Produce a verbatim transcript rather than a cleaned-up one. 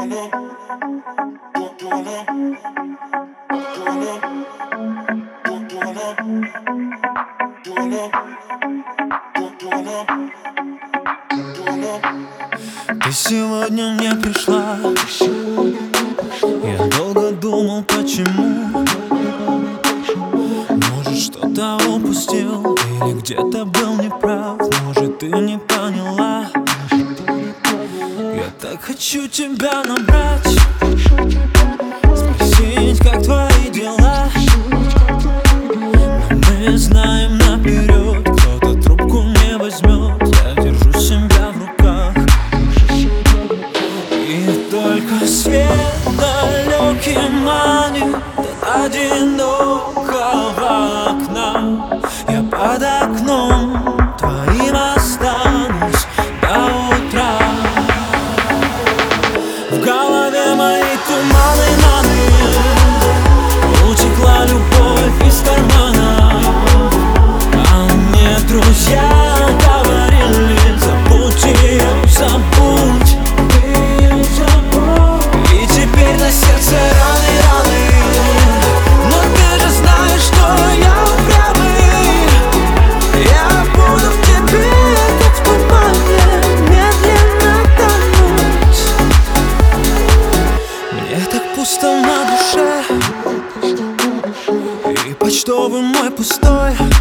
Ты сегодня не пришла. Я долго думал, почему. Может, что-то упустил или где-то был неправ. Может, ты не поняла. Я так хочу тебя набрать, спросить, как твои дела. Но мы знаем наперед, кто-то трубку не возьмет. Я держу себя в руках, и только свет далекий манит до одинокого окна. Я под окном твоим останусь до утра. В голове мои туманы, маны, утекла любовь из кармана. А мне друзья говорили: забудь ее, забудь. И теперь на сердце раны, раны. Но ты же знаешь, что я упрямый. Я буду в тебе, как в тумане, медленно тонуть. Мне так пусто на душе, и почтовый мой пустой.